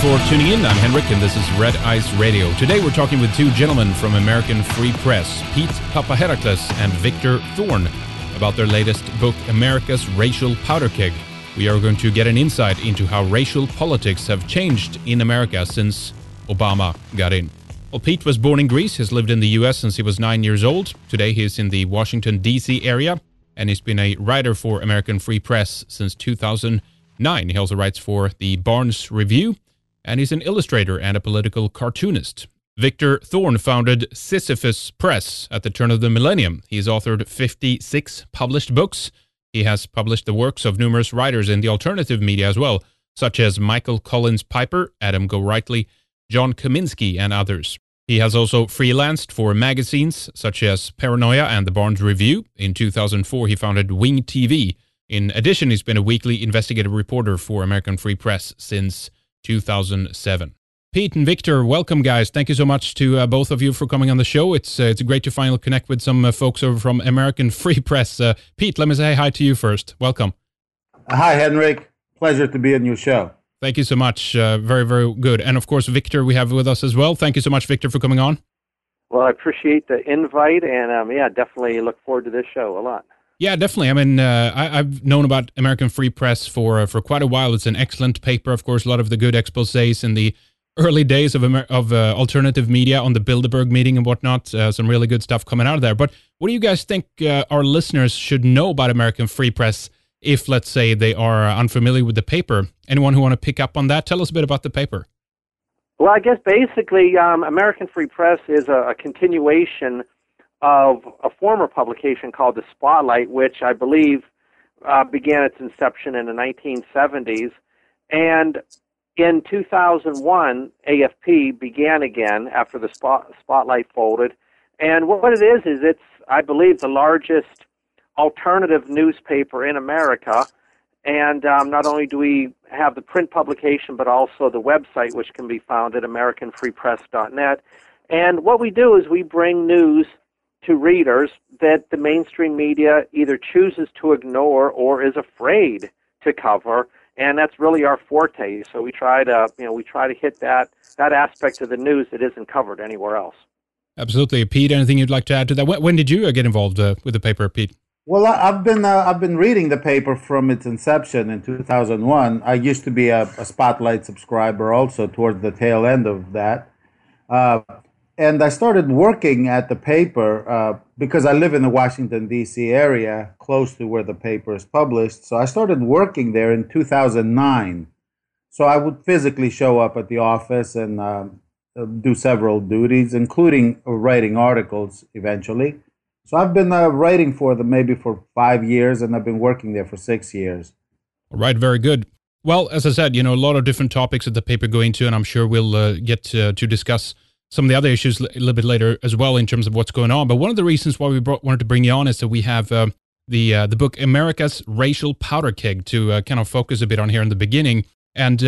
for tuning in. I'm Henrik, and this is Red Ice Radio. Today we're talking with two gentlemen from American Free Press, Pete Papaherakles and Victor Thorn, about their latest book, America's Racial Powder Keg. We are going to get an insight into how racial politics have changed in America since Obama got in. Well, Pete was born in Greece, has lived in the U.S. since he was 9 years old. Today he is in the Washington, D.C. area, and he's been a writer for American Free Press since 2009. He also writes for the Barnes Review, and he's an illustrator and a political cartoonist. Victor Thorn founded Sisyphus Press at the turn of the millennium. He's authored 56 published books. He has published the works of numerous writers in the alternative media as well, such as Michael Collins Piper, Adam Gorightly, John Kaminsky, and others. He has also freelanced for magazines such as Paranoia and the Barnes Review. In 2004, he founded Wing TV. In addition, he's been a weekly investigative reporter for American Free Press since 2007. Pete and Victor, welcome, guys. Thank you so much to both of you for coming on the show. It's great to finally connect with some folks over from American Free Press. Pete, let me say hi to you first. Welcome. Hi, Henrik. Pleasure to be on your show. Thank you so much. Very, very good. And of course, Victor, we have with us as well. Thank you so much, Victor, for coming on. Well, I appreciate the invite, and definitely look forward to this show a lot. Yeah, definitely. I mean, I've known about American Free Press for quite a while. It's an excellent paper. Of course, a lot of the good exposés in the early days of alternative media on the Bilderberg meeting and whatnot. Some really good stuff coming out of there. But what do you guys think our listeners should know about American Free Press if, let's say, they are unfamiliar with the paper? Anyone who want to pick up on that? Tell us a bit about the paper. Well, I guess basically American Free Press is a continuation of a former publication called The Spotlight, which I believe began its inception in the 1970s. And in 2001, AFP began again after the Spotlight folded. And what it is it's, I believe, the largest alternative newspaper in America. And not only do we have the print publication, but also the website, which can be found at AmericanFreePress.net. And what we do is we bring news to readers that the mainstream media either chooses to ignore or is afraid to cover, and that's really our forte. So we try to hit that aspect of the news that isn't covered anywhere else. Absolutely, Pete. Anything you'd like to add to that? When did you get involved with the paper, Pete? Well, I've been reading the paper from its inception in 2001. I used to be a Spotlight subscriber also towards the tail end of that. And I started working at the paper because I live in the Washington, D.C. area, close to where the paper is published. So I started working there in 2009. So I would physically show up at the office and do several duties, including writing articles eventually. So I've been writing for them maybe for 5 years, and I've been working there for 6 years. All right, very good. Well, as I said, a lot of different topics that the paper go into, and I'm sure we'll get to discuss some of the other issues a little bit later as well in terms of what's going on. But one of the reasons why we wanted to bring you on is that we have the book America's Racial Powder Keg to kind of focus a bit on here in the beginning. And,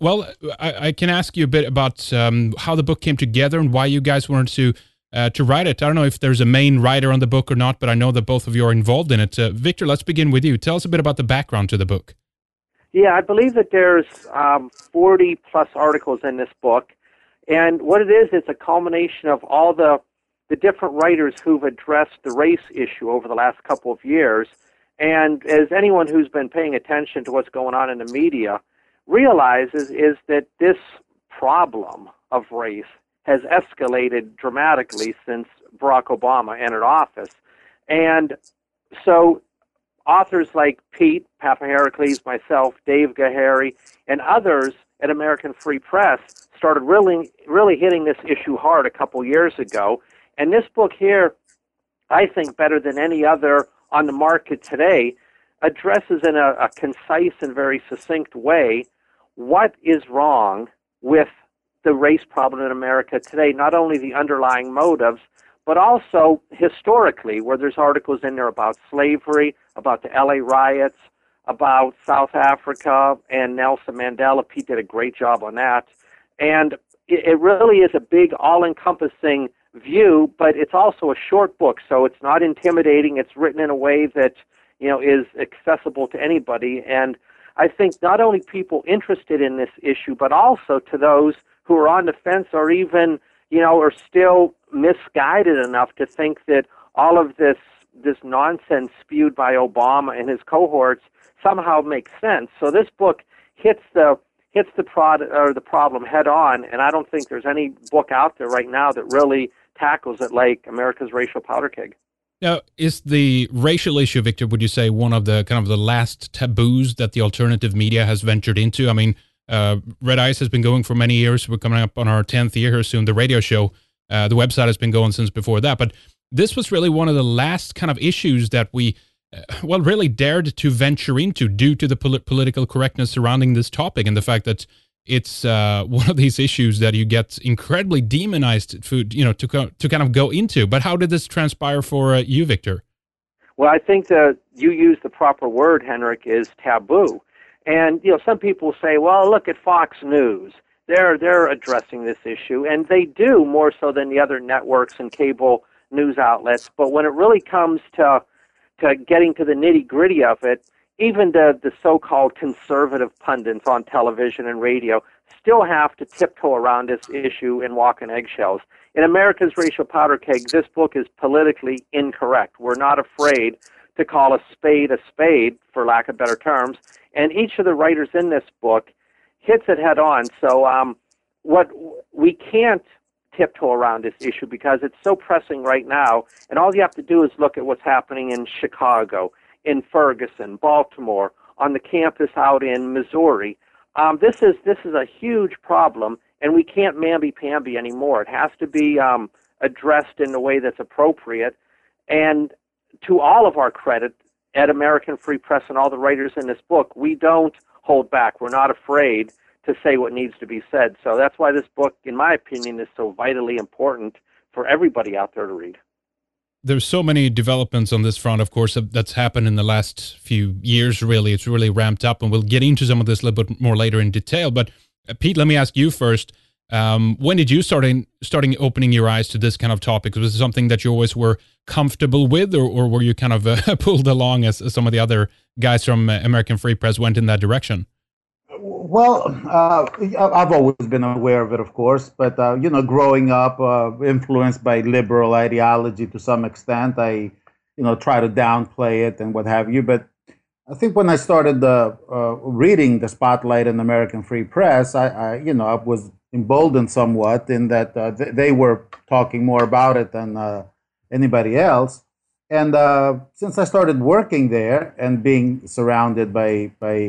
I can ask you a bit about how the book came together and why you guys wanted to write it. I don't know if there's a main writer on the book or not, but I know that both of you are involved in it. Victor, let's begin with you. Tell us a bit about the background to the book. Yeah, I believe that there's 40-plus articles in this book. And what it is, it's a culmination of all the different writers who've addressed the race issue over the last couple of years. And as anyone who's been paying attention to what's going on in the media realizes, is that this problem of race has escalated dramatically since Barack Obama entered office. And so authors like Pete Papaherakles, myself, Dave Gahary, and others at American Free Press started really hitting this issue hard a couple years ago. And this book here, I think better than any other on the market today, addresses in a concise and very succinct way what is wrong with the race problem in America today, not only the underlying motives, but also historically, where there's articles in there about slavery, about the LA riots, about South Africa and Nelson Mandela. Pete did a great job on that. And it really is a big, all-encompassing view, but it's also a short book, so it's not intimidating. It's written in a way that, is accessible to anybody. And I think not only people interested in this issue, but also to those who are on the fence or even, are still misguided enough to think that all of this nonsense spewed by Obama and his cohorts somehow makes sense. So this book hits the problem head on, and I don't think there's any book out there right now that really tackles it like America's Racial Powder Keg. Now, is the racial issue, Victor, would you say one of the kind of the last taboos that the alternative media has ventured into? I mean, Red Ice has been going for many years. We're coming up on our 10th year here soon. The radio show, the website has been going since before that. But this was really one of the last kind of issues that we, really dared to venture into due to the political correctness surrounding this topic and the fact that it's one of these issues that you get incredibly demonized to kind of go into. But how did this transpire for you, Victor? Well, I think that you use the proper word, Henrik, is taboo. And, some people say, well, look at Fox News. They're addressing this issue, and they do more so than the other networks and cable news outlets. But when it really comes to getting to the nitty-gritty of it, even the so-called conservative pundits on television and radio still have to tiptoe around this issue and walk on eggshells. In America's Racial Powder Keg, this book is politically incorrect. We're not afraid to call a spade, for lack of better terms, and each of the writers in this book hits it head on. So what we can't tiptoe around this issue because it's so pressing right now, and all you have to do is look at what's happening in Chicago, in Ferguson, Baltimore, on the campus out in Missouri. This is a huge problem, and we can't mamby-pamby anymore. It has to be addressed in the way that's appropriate. And to all of our credit, at American Free Press and all the writers in this book, we don't hold back. We're not afraid to say what needs to be said. So that's why this book, in my opinion, is so vitally important for everybody out there to read. There's so many developments on this front, of course, that's happened in the last few years, really. It's really ramped up, and we'll get into some of this a little bit more later in detail. But Pete, let me ask you first. When did you starting opening your eyes to this kind of topic? Was it something that you always were comfortable with, or were you kind of pulled along as some of the other guys from American Free Press went in that direction? Well, I've always been aware of it, of course, but, growing up, influenced by liberal ideology to some extent, I, try to downplay it and what have you. But I think when I started reading the Spotlight in American Free Press, I was emboldened somewhat in that they were talking more about it than anybody else. And since I started working there and being surrounded by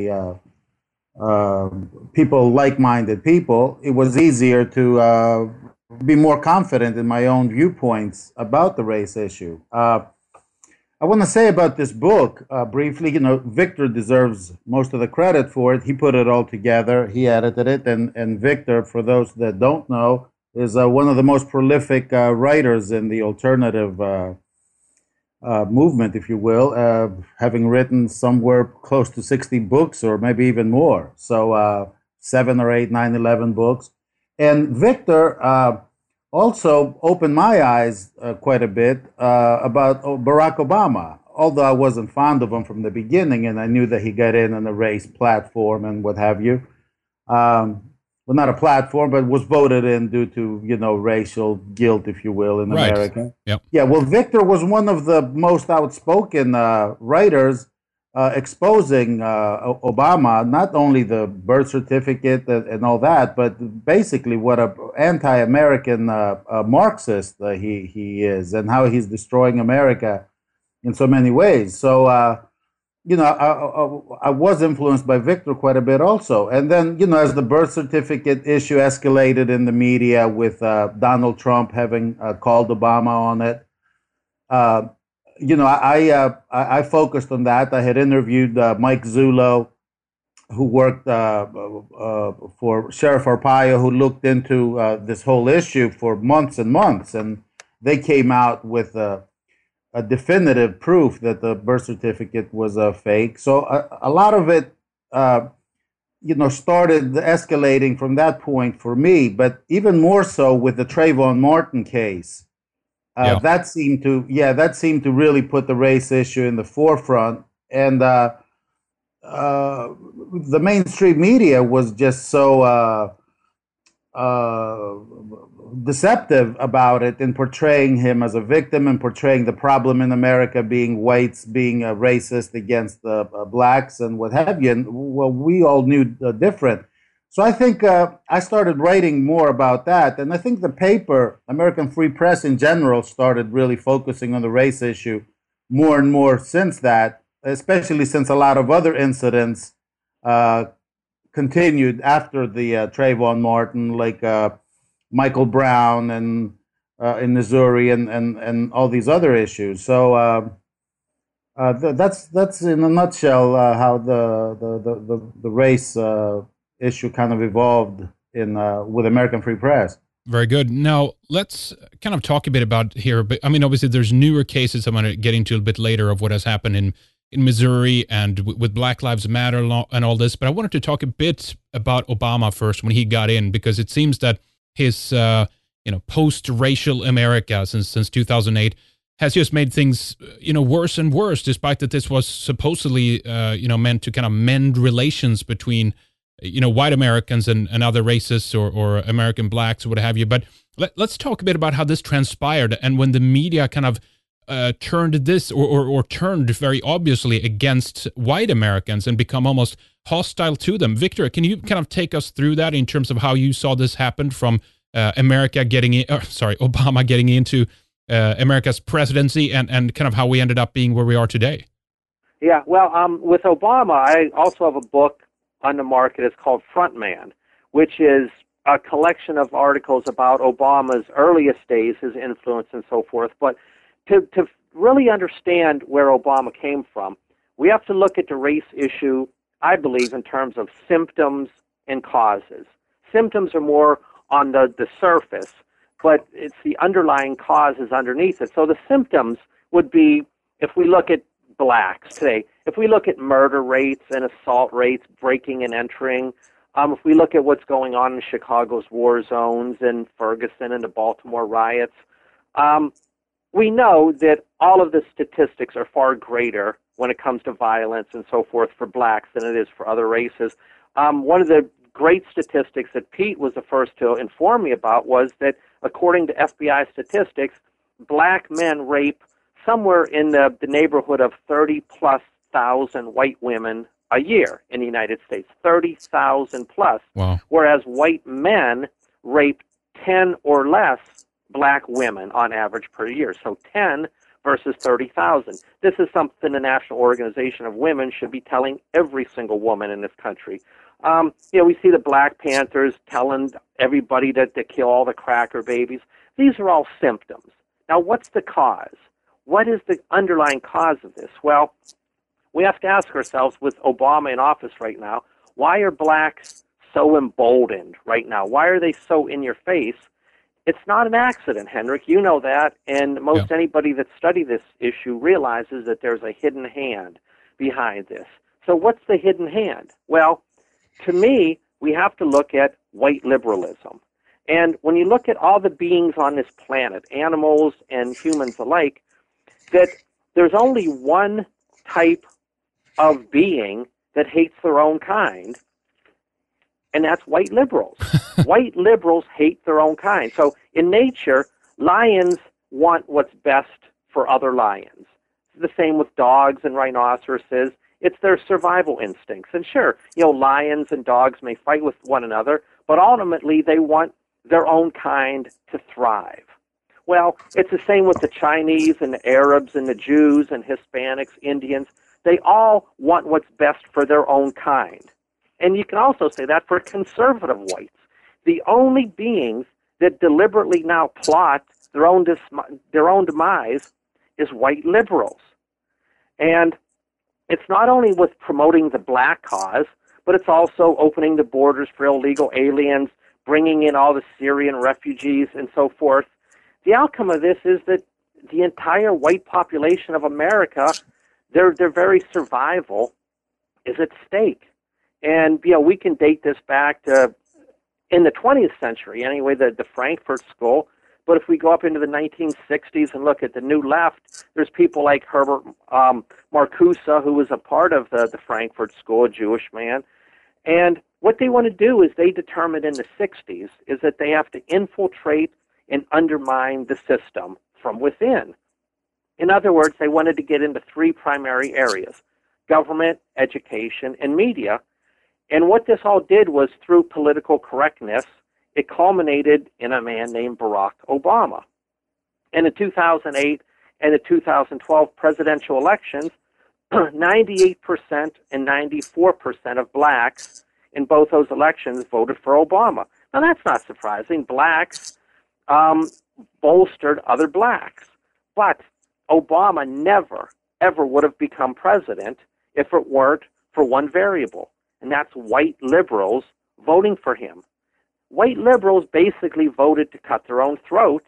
people, like-minded people, it was easier to be more confident in my own viewpoints about the race issue. I want to say about this book briefly, Victor deserves most of the credit for it. He put it all together. He edited it. And Victor, for those that don't know, is one of the most prolific writers in the alternative movement, if you will, having written somewhere close to 60 books or maybe even more. So 7 or 8, 9, 11 books. And Victor also opened my eyes quite a bit about Barack Obama, although I wasn't fond of him from the beginning, and I knew that he got in on a race platform and what have you. Well, not a platform, but was voted in due to, racial guilt, if you will, in America. Yep. Yeah, well, Victor was one of the most outspoken writers exposing Obama, not only the birth certificate and all that, but basically what an anti-American Marxist he is, and how he's destroying America in so many ways. So, I was influenced by Victor quite a bit also. And then, as the birth certificate issue escalated in the media with Donald Trump having called Obama on it, I focused on that. I had interviewed Mike Zullo, who worked for Sheriff Arpaio, who looked into this whole issue for months and months. And they came out with a definitive proof that the birth certificate was fake. So a lot of it, started escalating from that point for me, but even more so with the Trayvon Martin case. That seemed to really put the race issue in the forefront. And the mainstream media was just so uh, deceptive about it in portraying him as a victim and portraying the problem in America being whites being racist against the blacks and what have you. And well, we all knew different. So I think I started writing more about that. And I think the paper, American Free Press in general, started really focusing on the race issue more and more since that, especially since a lot of other incidents uh, continued after the Trayvon Martin, like Michael Brown and in Missouri and all these other issues. So that's in a nutshell how the race issue kind of evolved in with American Free Press. Very good. Now, let's kind of talk a bit about here. But I mean, obviously, there's newer cases I'm going to get into a bit later of what has happened in Missouri and with Black Lives Matter and all this. But I wanted to talk a bit about Obama first when he got in, because it seems that his post-racial America since 2008 has just made things worse and worse, despite that this was supposedly meant to kind of mend relations between white Americans and other races or American blacks or what have you. But let's talk a bit about how this transpired and when the media kind of turned this or turned very obviously against white Americans and become almost hostile to them. Victor, can you kind of take us through that in terms of how you saw this happen from Obama getting into America's presidency and kind of how we ended up being where we are today? Yeah, well, with Obama, I also have a book on the market. It's called Frontman, which is a collection of articles about Obama's earliest days, his influence and so forth. But to really understand where Obama came from, we have to look at the race issue, I believe, in terms of symptoms and causes. Symptoms are more on the surface, but it's the underlying causes underneath it. So the symptoms would be, if we look at blacks today, if we look at murder rates and assault rates, breaking and entering, if we look at what's going on in Chicago's war zones and Ferguson and the Baltimore riots, we know that all of the statistics are far greater when it comes to violence and so forth for blacks than it is for other races. One of the great statistics that Pete was the first to inform me about was that, according to FBI statistics, black men rape somewhere in the neighborhood of 30-plus thousand white women a year in the United States, 30,000 plus, wow. Whereas white men rape 10 or less black women on average per year. So 10 versus 30,000. This is something the National Organization of Women should be telling every single woman in this country. We see the Black Panthers telling everybody to kill all the cracker babies. These are all symptoms. Now, what's the cause? What is the underlying cause of this? Well, we have to ask ourselves, with Obama in office right now, why are blacks so emboldened right now? Why are they so in your face? It's not an accident, Henrik. You know that, and most anybody that studied this issue realizes that there's a hidden hand behind this. So what's the hidden hand? Well, to me, we have to look at white liberalism. And when you look at all the beings on this planet, animals and humans alike, that there's only one type of being that hates their own kind, and that's white liberals. White liberals hate their own kind. So in nature, lions want what's best for other lions. The same with dogs and rhinoceroses. It's their survival instincts. And sure, lions and dogs may fight with one another, but ultimately they want their own kind to thrive. Well, it's the same with the Chinese and the Arabs and the Jews and Hispanics, Indians. They all want what's best for their own kind. And you can also say that for conservative whites. The only beings that deliberately now plot their own demise is white liberals. And it's not only with promoting the black cause, but it's also opening the borders for illegal aliens, bringing in all the Syrian refugees and so forth. The outcome of this is that the entire white population of America, their very survival is at stake. And, we can date this back to, in the 20th century anyway, the Frankfurt School, But if we go up into the 1960s and look at the New Left, there's people like Herbert Marcuse, who was a part of the Frankfurt School, a Jewish man. And what they want to do is they determined in the 60s is that they have to infiltrate and undermine the system from within. In other words, they wanted to get into three primary areas: government, education, and media. And what this all did was, through political correctness, it culminated in a man named Barack Obama. And in 2008 and the 2012 presidential elections, 98% and 94% of blacks in both those elections voted for Obama. Now, that's not surprising. Blacks bolstered other blacks. But Obama never, ever would have become president if it weren't for one variable, and that's white liberals voting for him. White liberals basically voted to cut their own throats,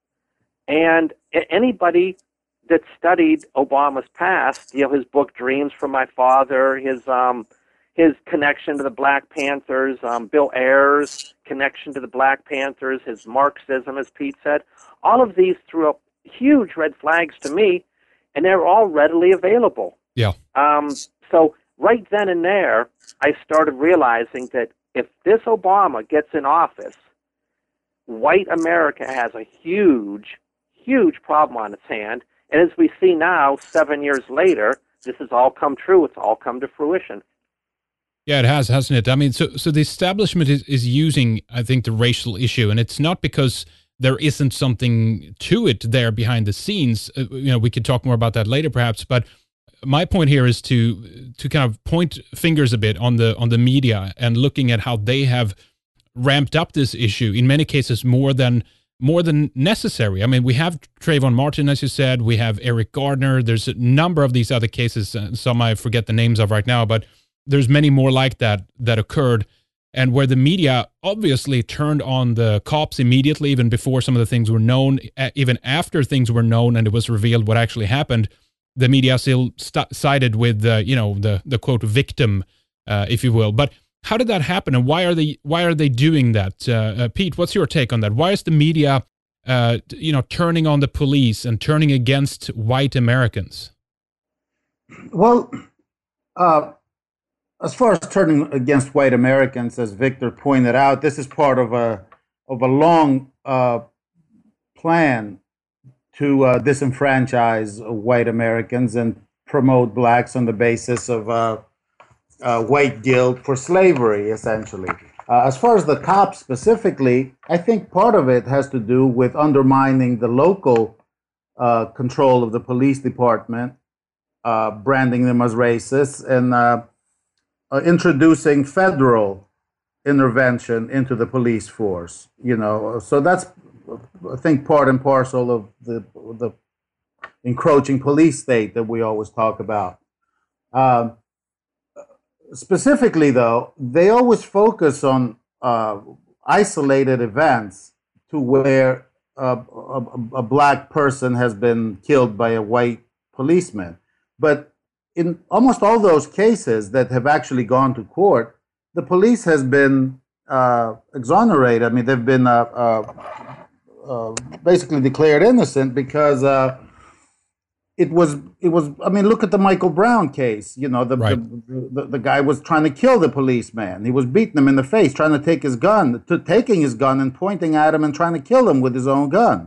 and anybody that studied Obama's past, his book Dreams from My Father, his connection to the Black Panthers, Bill Ayers' connection to the Black Panthers, his Marxism, as Pete said, all of these threw up huge red flags to me, and they're all readily available. Yeah. So right then and there, I started realizing that if this Obama gets in office, white America has a huge, huge problem on its hand. And as we see now, 7 years later, this has all come true. It's all come to fruition. Yeah, it has, hasn't it? I mean, so the establishment is using, I think, the racial issue, and it's not because there isn't something to it there behind the scenes. We could talk more about that later, perhaps. But my point here is to kind of point fingers a bit on the media and looking at how they have ramped up this issue in many cases more than necessary. I mean, we have Trayvon Martin, as you said. We have Eric Gardner. There's a number of these other cases. Some I forget the names of right now, but there's many more like that occurred, and where the media obviously turned on the cops immediately, even before some of the things were known, even after things were known and it was revealed what actually happened. The media still sided with the quote victim, if you will. But how did that happen, and why are they doing that? Pete, what's your take on that? Why is the media turning on the police and turning against white Americans? Well, as far as turning against white Americans, as Victor pointed out, this is part of a long plan to disenfranchise white Americans and promote blacks on the basis of white guilt for slavery, essentially. As far as the cops specifically, I think part of it has to do with undermining the local control of the police department, branding them as racist, and introducing federal intervention into the police force. So that's, I think, part and parcel of the encroaching police state that we always talk about. Specifically, though, they always focus on isolated events to where a black person has been killed by a white policeman. But in almost all those cases that have actually gone to court, the police has been exonerated. I mean, they've been basically declared innocent because it was. I mean, look at the Michael Brown case. The guy was trying to kill the policeman. He was beating him in the face, trying to take his gun, taking his gun and pointing at him and trying to kill him with his own gun.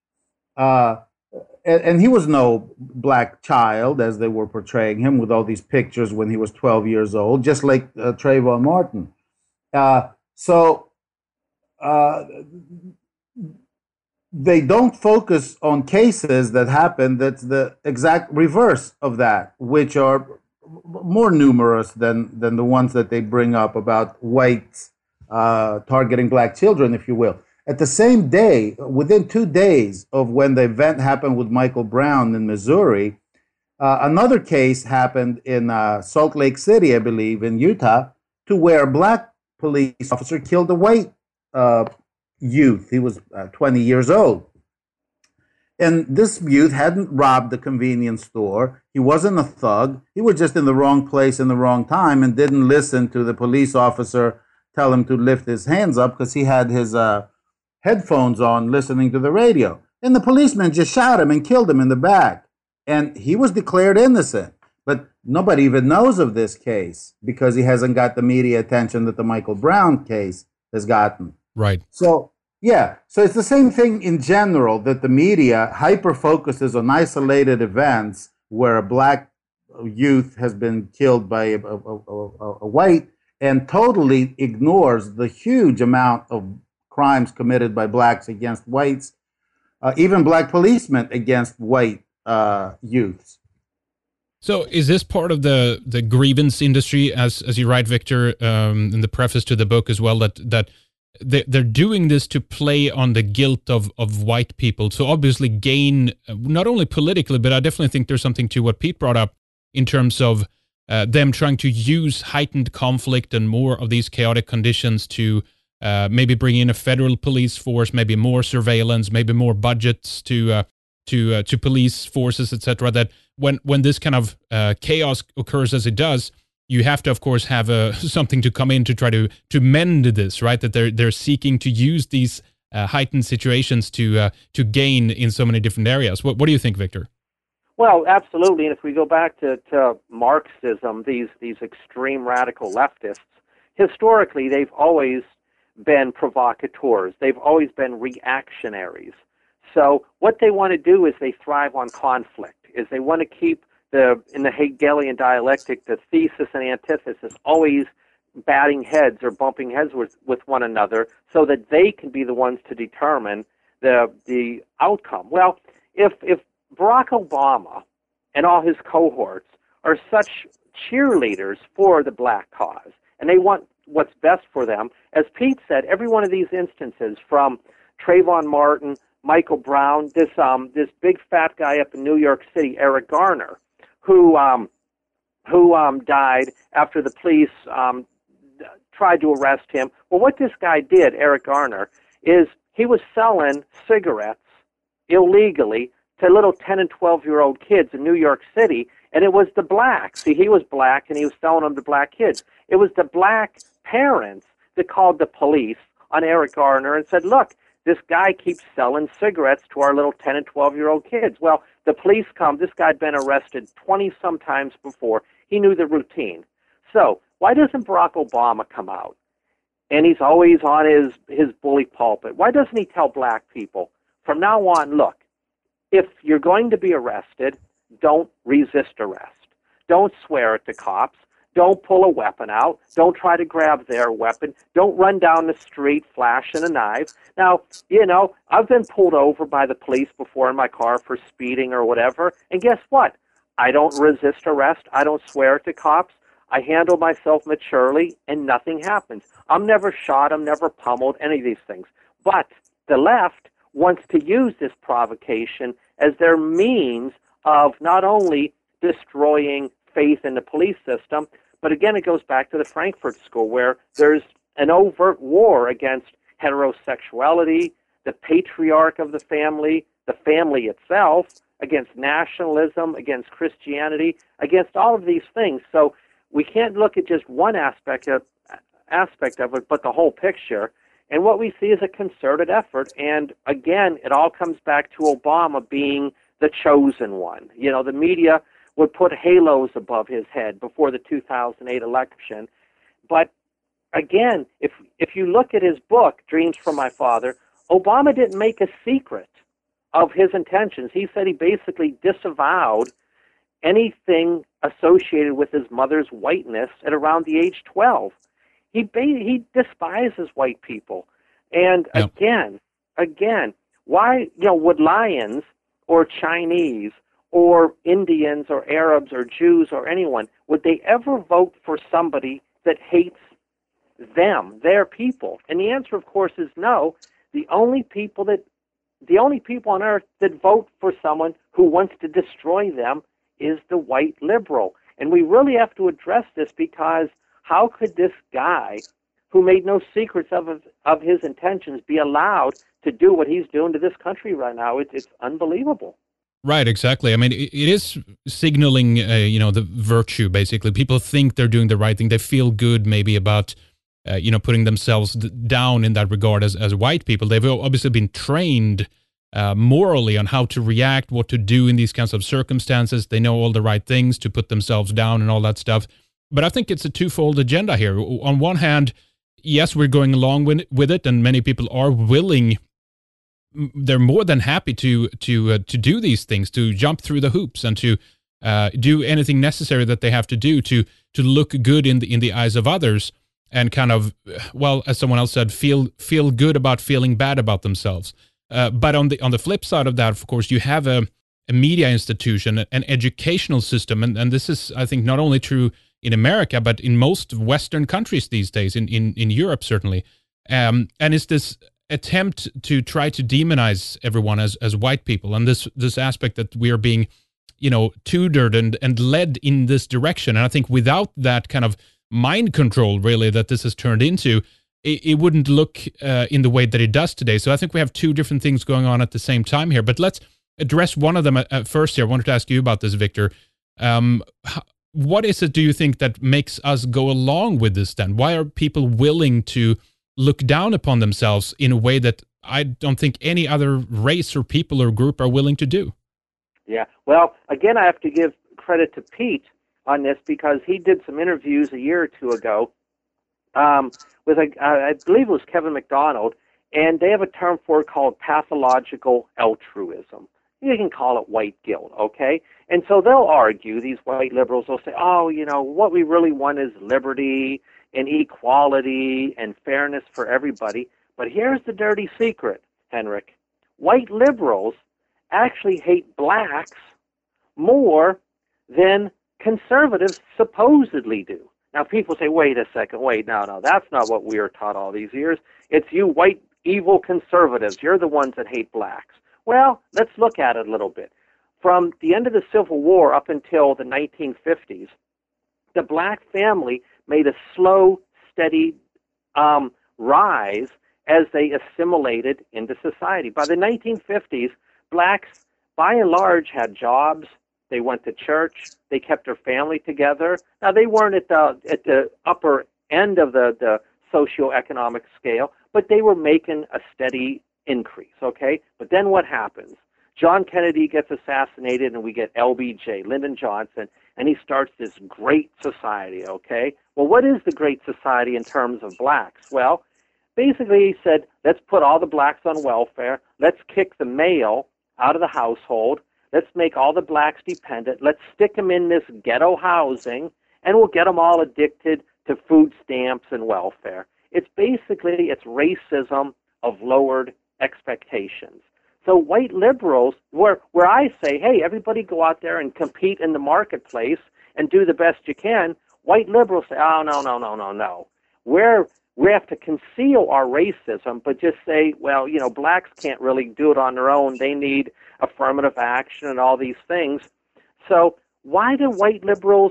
And he was no black child, as they were portraying him with all these pictures when he was 12 years old, just like Trayvon Martin. They don't focus on cases that happen that's the exact reverse of that, which are more numerous than the ones that they bring up about whites targeting black children, if you will. At the same day, within 2 days of when the event happened with Michael Brown in Missouri, another case happened in Salt Lake City, I believe, in Utah, to where a black police officer killed a white youth. He was 20 years old. And this youth hadn't robbed the convenience store. He wasn't a thug. He was just in the wrong place in the wrong time and didn't listen to the police officer tell him to lift his hands up because he had his headphones on listening to the radio. And the policeman just shot him and killed him in the back. And he was declared innocent. But nobody even knows of this case because he hasn't got the media attention that the Michael Brown case has gotten. Right. So, yeah. So it's the same thing in general, that the media hyper-focuses on isolated events where a black youth has been killed by a white and totally ignores the huge amount of crimes committed by blacks against whites, even black policemen against white youths. So is this part of the grievance industry, as you write, Victor, in the preface to the book as well, that they're doing this to play on the guilt of white people, to obviously gain, not only politically, but I definitely think there's something to what Pete brought up in terms of them trying to use heightened conflict and more of these chaotic conditions to maybe bring in a federal police force, maybe more surveillance, maybe more budgets to police forces, etc. That when this kind of chaos occurs as it does, you have to, of course, have something to come in to try to mend this, right? That they're seeking to use these heightened situations to gain in so many different areas. What do you think, Victor? Well, absolutely. And if we go back to Marxism, these extreme radical leftists, historically they've always been provocateurs. They've always been reactionaries. So what they want to do is they thrive on conflict, is they want to keep in the Hegelian dialectic, the thesis and antithesis always batting heads or bumping heads with one another so that they can be the ones to determine the outcome. Well, if Barack Obama and all his cohorts are such cheerleaders for the black cause, and they want what's best for them, as Pete said, every one of these instances from Trayvon Martin, Michael Brown, this big fat guy up in New York City, Eric Garner, who died after the police tried to arrest him. Well, what this guy did, Eric Garner, is he was selling cigarettes illegally to little 10 and 12-year-old kids in New York City, and it was the blacks. See, he was black, and he was selling them to black kids. It was the black parents that called the police on Eric Garner and said, look, this guy keeps selling cigarettes to our little 10 and 12-year-old kids. Well, the police come. This guy had been arrested 20-some times before. He knew the routine. So why doesn't Barack Obama come out? And he's always on his bully pulpit. Why doesn't he tell black people, from now on, look, if you're going to be arrested, don't resist arrest. Don't swear at the cops. Don't pull a weapon out. Don't try to grab their weapon. Don't run down the street flashing a knife. Now, I've been pulled over by the police before in my car for speeding or whatever, and guess what? I don't resist arrest. I don't swear at the cops. I handle myself maturely, and nothing happens. I'm never shot. I'm never pummeled, any of these things. But the left wants to use this provocation as their means of not only destroying faith in the police system, but again, it goes back to the Frankfurt School, where there's an overt war against heterosexuality, the patriarch of the family itself, against nationalism, against Christianity, against all of these things. So we can't look at just one aspect of it, but the whole picture. And what we see is a concerted effort. And again, it all comes back to Obama being the chosen one. The media would put halos above his head before the 2008 election. But again, if you look at his book, Dreams from My Father, Obama didn't make a secret of his intentions. He said he basically disavowed anything associated with his mother's whiteness at around the age 12. He despises white people. And again, why, would lions or Chinese or Indians or Arabs or Jews or anyone, would they ever vote for somebody that hates them, their people? And the answer, of course, is no. The only people on earth that vote for someone who wants to destroy them is the white liberal. And we really have to address this, because how could this guy, who made no secrets of his intentions, be allowed to do what he's doing to this country right now? It's unbelievable. Right, exactly. I mean, it is signaling, the virtue, basically. People think they're doing the right thing. They feel good maybe about putting themselves down in that regard as white people. They've obviously been trained morally on how to react, what to do in these kinds of circumstances. They know all the right things to put themselves down and all that stuff. But I think it's a twofold agenda here. On one hand, yes, we're going along with it, and many people are willing. They're more than happy to do these things, to jump through the hoops, and to do anything necessary that they have to do to look good in the eyes of others, and kind of, well, as someone else said, feel good about feeling bad about themselves. But on the flip side of that, of course, you have a media institution, an educational system, and this is, I think, not only true in America, but in most Western countries these days, in Europe certainly. And it's this attempt to try to demonize everyone as white people, and this aspect that we are being, tutored and led in this direction. And I think without that kind of mind control, really, that this has turned into, it wouldn't look in the way that it does today. So I think we have two different things going on at the same time here. But let's address one of them at first here. I wanted to ask you about this, Victor. What is it, do you think, that makes us go along with this then? Why are people willing to look down upon themselves in a way that I don't think any other race or people or group are willing to do? Yeah. Well, again, I have to give credit to Pete on this, because he did some interviews a year or two ago with, I believe it was Kevin McDonald, and they have a term for it called pathological altruism. You can call it white guilt, okay? And so they'll argue, these white liberals will say, what we really want is liberty and equality and fairness for everybody. But here's the dirty secret, Henrik. White liberals actually hate blacks more than conservatives supposedly do. Now, people say, wait a second, no, that's not what we were taught all these years. It's you white evil conservatives. You're the ones that hate blacks. Well, let's look at it a little bit. From the end of the Civil War up until the 1950s, the black family made a slow, steady rise as they assimilated into society. By the 1950s, blacks, by and large, had jobs. They went to church. They kept their family together. Now, they weren't at the upper end of the socioeconomic scale, but they were making a steady increase, okay? But then what happens? John Kennedy gets assassinated, and we get LBJ, Lyndon Johnson, and he starts this great society, okay? Well, what is the great society in terms of blacks? Well, basically he said, let's put all the blacks on welfare. Let's kick the male out of the household. Let's make all the blacks dependent. Let's stick them in this ghetto housing, and we'll get them all addicted to food stamps and welfare. It's racism of lowered expectations. So white liberals, where I say, hey, everybody go out there and compete in the marketplace and do the best you can, white liberals say, oh, no. We have to conceal our racism, but just say, well, blacks can't really do it on their own. They need affirmative action and all these things. So why do white liberals,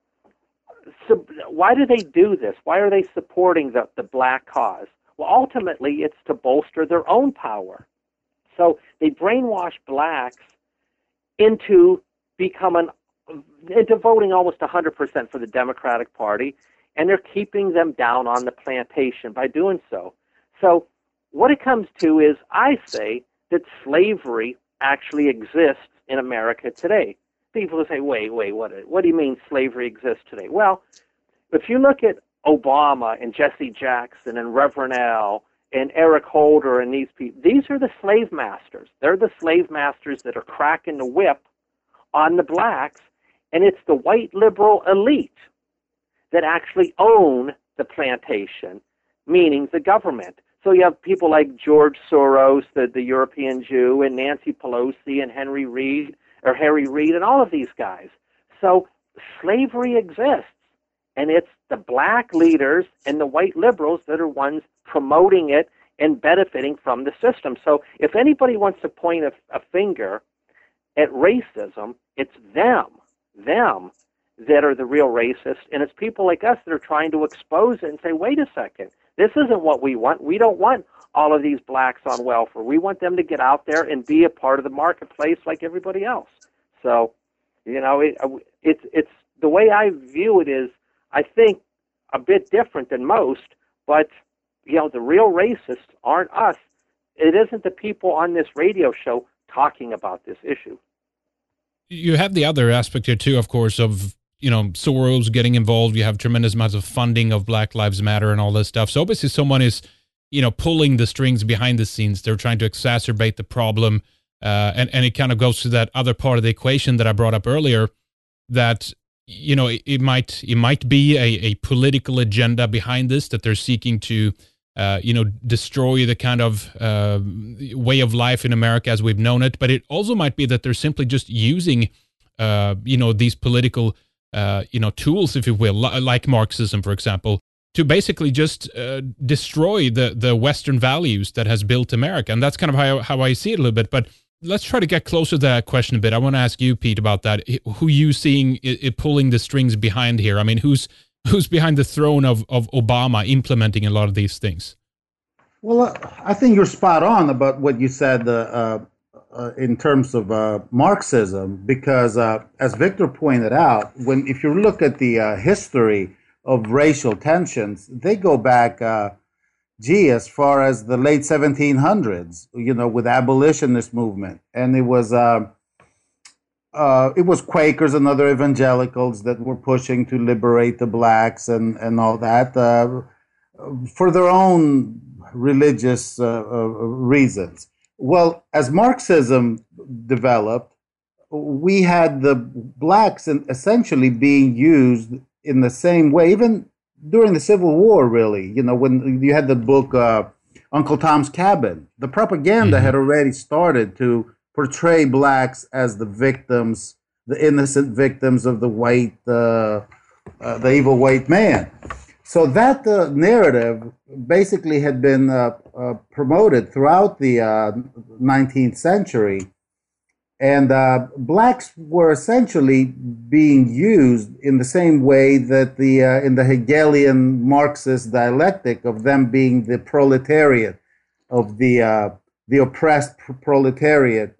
why do they do this? Why are they supporting the black cause? Well, ultimately, it's to bolster their own power. So they brainwash blacks into voting almost 100% for the Democratic Party, and they're keeping them down on the plantation by doing so. So what it comes to is, I say that slavery actually exists in America today. People will say, wait, what do you mean slavery exists today? Well, if you look at Obama and Jesse Jackson and Reverend Al and Eric Holder and these people, these are the slave masters. They're the slave masters that are cracking the whip on the blacks, and it's the white liberal elite that actually own the plantation, meaning the government. So you have people like George Soros, the European Jew, and Nancy Pelosi and Harry Reid, and all of these guys. So slavery exists, and it's the black leaders and the white liberals that are ones promoting it and benefiting from the system. So if anybody wants to point a finger at racism, it's them that are the real racists, and it's people like us that are trying to expose it and say, wait a second, this isn't what we want. We don't want all of these blacks on welfare. We want them to get out there and be a part of the marketplace like everybody else. So, it's the way I view it is, I think, a bit different than most, But, the real racists aren't us. It isn't the people on this radio show talking about this issue. You have the other aspect here, too, of course, of, Soros getting involved. You have tremendous amounts of funding of Black Lives Matter and all this stuff. So obviously someone is, pulling the strings behind the scenes. They're trying to exacerbate the problem. And it kind of goes to that other part of the equation that I brought up earlier, that it might be a political agenda behind this, that they're seeking to destroy the kind of way of life in America as we've known it. But it also might be that they're simply just using these political tools, if you will, like Marxism, for example, to basically just destroy the Western values that has built America. And that's kind of how I see it a little bit. But let's try to get closer to that question a bit. I want to ask you, Pete, about that. Who you seeing it pulling the strings behind here? I mean, who's behind the throne of Obama implementing a lot of these things? Well, I think you're spot on about what you said in terms of Marxism, because as Victor pointed out, if you look at the history of racial tensions, they go back as far as the late 1700s, with abolitionist movement. And it was Quakers and other evangelicals that were pushing to liberate the blacks and all that for their own religious reasons. Well, as Marxism developed, we had the blacks essentially being used in the same way, even during the Civil War, really. When you had the book Uncle Tom's Cabin, the propaganda had already started to portray blacks as the victims, the innocent victims of the evil white man. So that narrative basically had been promoted throughout the 19th century. And blacks were essentially being used in the same way that in the Hegelian Marxist dialectic of them being the proletariat, of the oppressed proletariat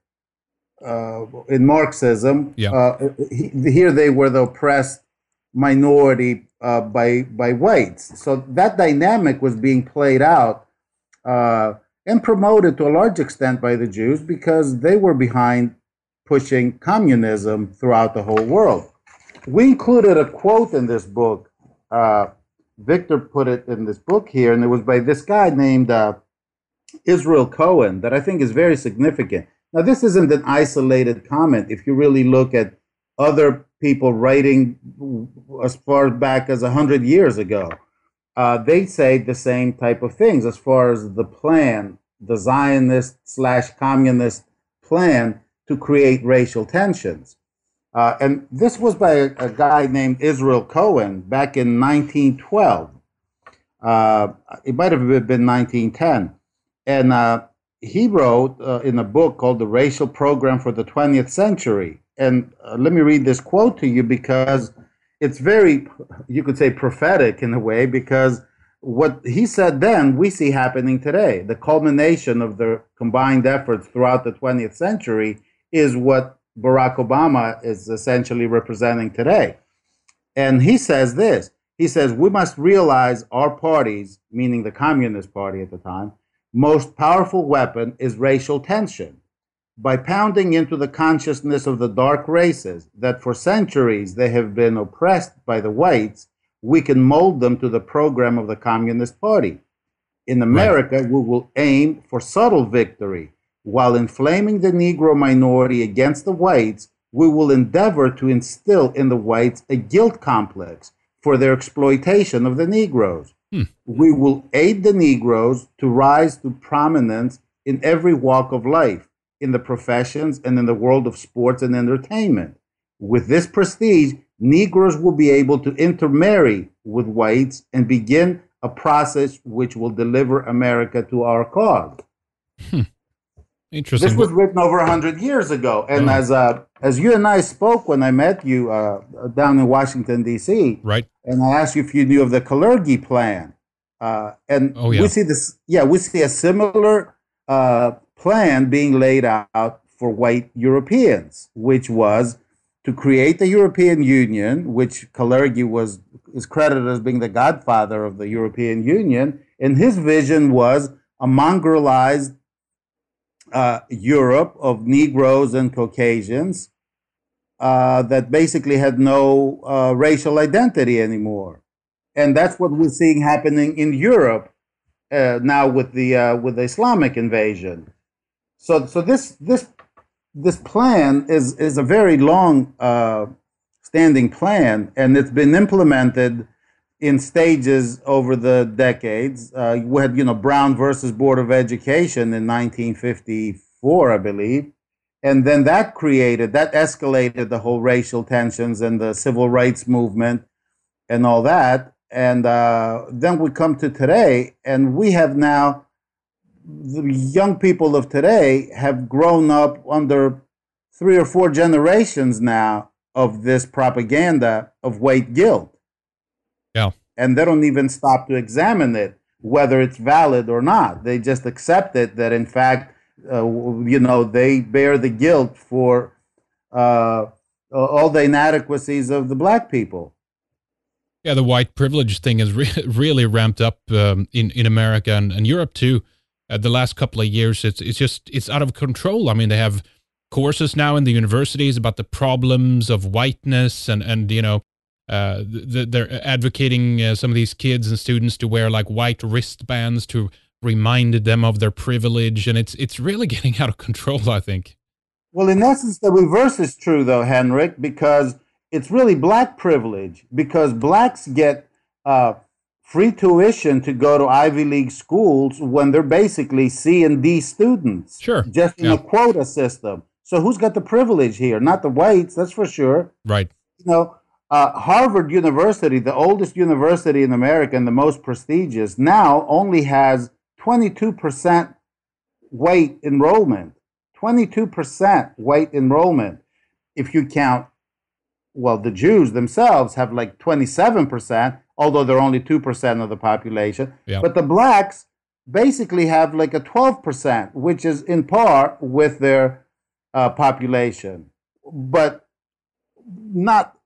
in Marxism. Yeah. Here they were the oppressed minority by whites. So that dynamic was being played out and promoted to a large extent by the Jews, because they were behind pushing communism throughout the whole world. We included a quote in this book. Victor put it in this book here, and it was by this guy named Israel Cohen, that I think is very significant. Now, this isn't an isolated comment. If you really look at other people writing as far back as 100 years ago, they say the same type of things as far as the plan, the Zionist/communist plan to create racial tensions. And this was by a guy named Israel Cohen back in 1912. It might have been 1910. And he wrote in a book called The Racial Program for the 20th Century. And let me read this quote to you, because it's very, you could say, prophetic in a way, because what he said then, we see happening today. The culmination of the combined efforts throughout the 20th century is what Barack Obama is essentially representing today. And he says this. He says, we must realize our party's, meaning the Communist Party at the time, most powerful weapon is racial tension. By pounding into the consciousness of the dark races that for centuries they have been oppressed by the whites, we can mold them to the program of the Communist Party. In America, we will aim for subtle victory. While inflaming the Negro minority against the whites, we will endeavor to instill in the whites a guilt complex for their exploitation of the Negroes. We will aid the Negroes to rise to prominence in every walk of life, in the professions and in the world of sports and entertainment. With this prestige, Negroes will be able to intermarry with whites and begin a process which will deliver America to our cause. Interesting. This was written over 100 years ago. And as you and I spoke when I met you down in Washington, D.C., right? And I asked you if you knew of the Kalergi plan. We see this, we see a similar plan being laid out for white Europeans, which was to create the European Union, which Kalergi was is credited as being the godfather of the European Union, and his vision was a mongrelized Europe of Negroes and Caucasians that basically had no racial identity anymore. And that's what we're seeing happening in Europe now with the Islamic invasion. So this plan is a very long standing plan, and it's been implemented in stages over the decades. We had, Brown versus Board of Education in 1954, I believe. And then that escalated the whole racial tensions and the civil rights movement and all that. And then we come to today, and we have now, the young people of today have grown up under 3 or 4 generations now of this propaganda of white guilt. Yeah. And they don't even stop to examine it, whether it's valid or not. They just accept it that, in fact, they bear the guilt for all the inadequacies of the black people. Yeah, the white privilege thing has really ramped up in America and Europe too. The last couple of years, it's out of control. I mean, they have courses now in the universities about the problems of whiteness, and they're advocating some of these kids and students to wear like white wristbands to remind them of their privilege, and it's really getting out of control, I think. Well, in essence, the reverse is true, though, Henrik, because it's really black privilege, because blacks get free tuition to go to Ivy League schools when they're basically C and D students. Sure. Just in a quota system. So who's got the privilege here? Not the whites, that's for sure. Right. Harvard University, the oldest university in America and the most prestigious, now only has 22% white enrollment. 22% white enrollment. If you count, the Jews themselves have like 27%, although they're only 2% of the population. Yeah. But the blacks basically have like a 12%, which is in par with their population. But not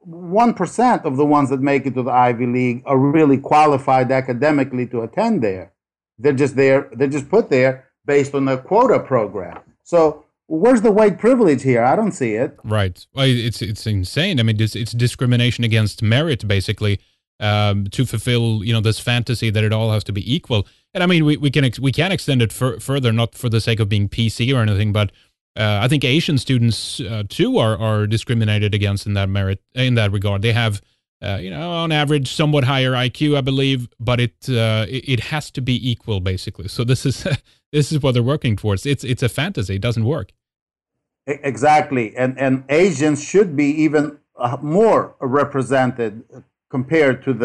1% of the ones that make it to the Ivy League are really qualified academically to attend there. They're just there. They're just put there based on the quota program. So where's the white privilege here? I don't see it. Right. Well, it's insane. I mean, it's discrimination against merit, basically, to fulfill this fantasy that it all has to be equal. And I mean, we can extend it further, not for the sake of being PC or anything, but I think Asian students too are discriminated against in that regard. They have on average somewhat higher IQ, I believe, but it has to be equal, basically. So this is what they're working towards. It's a fantasy. It doesn't work. Exactly, and Asians should be even more represented compared to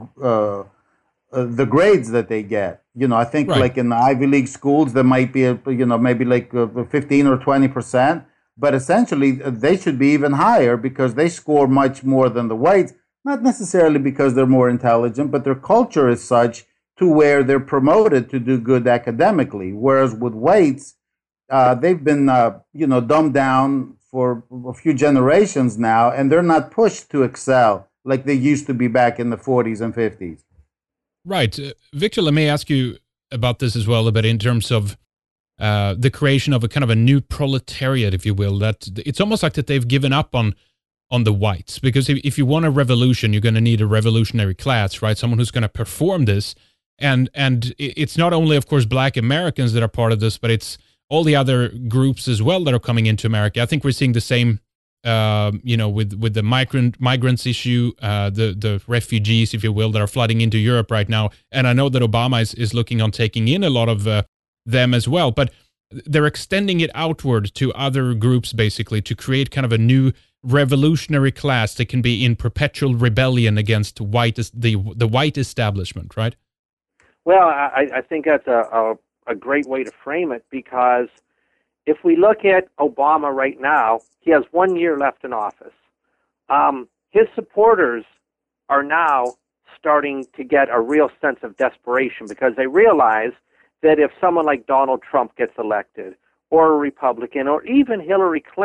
the grades that they get. I think like in the Ivy League schools, there might be maybe like 15 or 20%, but essentially they should be even higher because they score much more than the whites. Not necessarily because they're more intelligent, but their culture is such to where they're promoted to do good academically. Whereas with whites, they've been dumbed down for a few generations now, and they're not pushed to excel like they used to be back in the 40s and 50s. Right. Victor, let me ask you about this as well a bit in terms of the creation of a kind of a new proletariat, if you will. That it's almost like that they've given up on the whites, because if you want a revolution, you're going to need a revolutionary class, right? Someone who's going to perform this. And it's not only, of course, black Americans that are part of this, but it's all the other groups as well that are coming into America. I think we're seeing the same, with the migrants issue, the refugees, if you will, that are flooding into Europe right now. And I know that Obama is looking on taking in a lot of them as well, but they're extending it outward to other groups, basically, to create kind of a new revolutionary class that can be in perpetual rebellion against the white establishment, right? Well, I think that's a great way to frame it, because if we look at Obama right now, he has 1 year left in office. His supporters are now starting to get a real sense of desperation, because they realize that if someone like Donald Trump gets elected, or a Republican, or even Hillary Clinton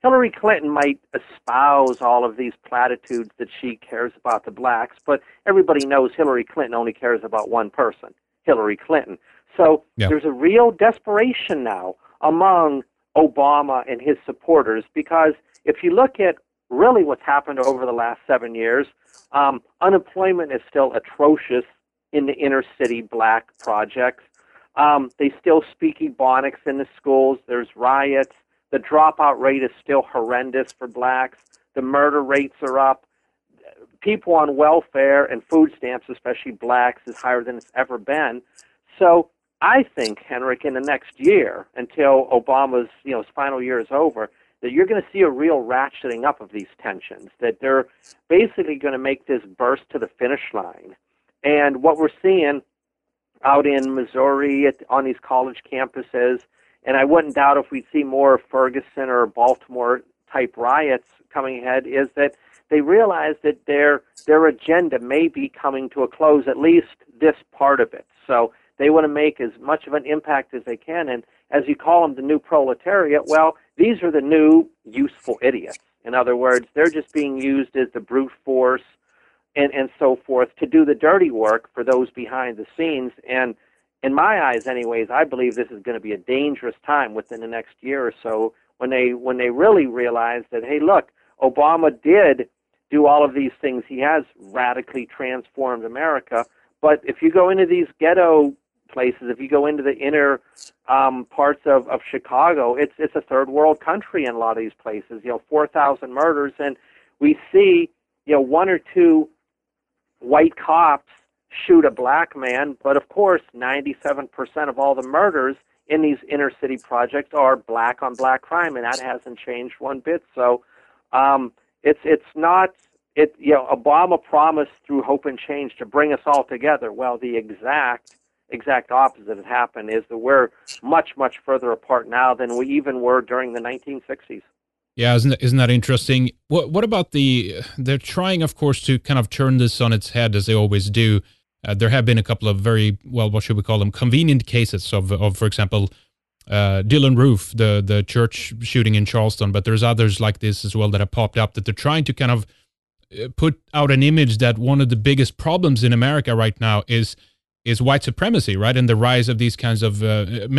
Hillary Clinton might espouse all of these platitudes that she cares about the blacks, but everybody knows Hillary Clinton only cares about one person, Hillary Clinton. So there's a real desperation now among Obama and his supporters, because if you look at really what's happened over the last 7 years, unemployment is still atrocious in the inner city black projects. They still speak Ebonics in the schools. There's riots. The dropout rate is still horrendous for blacks. The murder rates are up. People on welfare and food stamps, especially blacks, is higher than it's ever been. So I think, Henrik, in the next year, until Obama's his final year is over, that you're going to see a real ratcheting up of these tensions, that they're basically going to make this burst to the finish line. And what we're seeing out in Missouri on these college campuses, and I wouldn't doubt if we'd see more Ferguson or Baltimore-type riots coming ahead, is that they realize that their agenda may be coming to a close, at least this part of it. So they want to make as much of an impact as they can. And as you call them, the new proletariat, well, these are the new useful idiots. In other words, they're just being used as the brute force and so forth to do the dirty work for those behind the scenes. And in my eyes, anyways, I believe this is going to be a dangerous time within the next year or so when they really realize that, hey, look, Obama did do all of these things. He has radically transformed America. But if you go into these ghetto places, if you go into the inner parts of Chicago, it's a third world country in a lot of these places. 4,000 murders, and we see one or two white cops shoot a black man, but of course 97% of all the murders in these inner city projects are black on black crime, and that hasn't changed one bit. So it's not. Obama promised through Hope and Change to bring us all together. Well, the exact opposite has happened, is that we're much, much further apart now than we even were during the 1960s. Yeah, isn't that interesting? What about they're trying, of course, to kind of turn this on its head, as they always do. There have been a couple of very, what should we call them, convenient cases of for example, Dylan Roof, the church shooting in Charleston, but there's others like this as well that have popped up, that they're trying to kind of put out an image that one of the biggest problems in America right now is white supremacy, right? And the rise of these kinds of,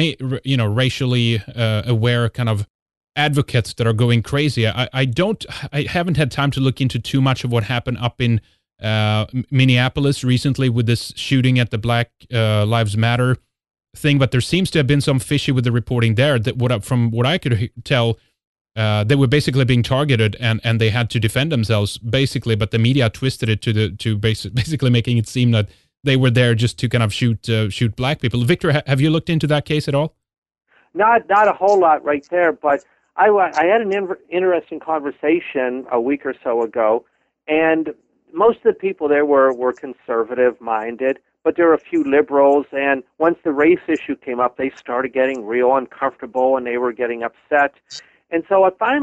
racially aware kind of advocates that are going crazy. I haven't had time to look into too much of what happened up in Minneapolis recently with this shooting at the Black Lives Matter thing, but there seems to have been some fishy with the reporting there. That from what I could tell, they were basically being targeted and they had to defend themselves basically, but the media twisted it to basically making it seem that they were there just to kind of shoot black people. Victor, have you looked into that case at all? Not a whole lot right there, but I had an interesting conversation a week or so ago, and most of the people there were conservative-minded, but there were a few liberals, and once the race issue came up, they started getting real uncomfortable, and they were getting upset. And so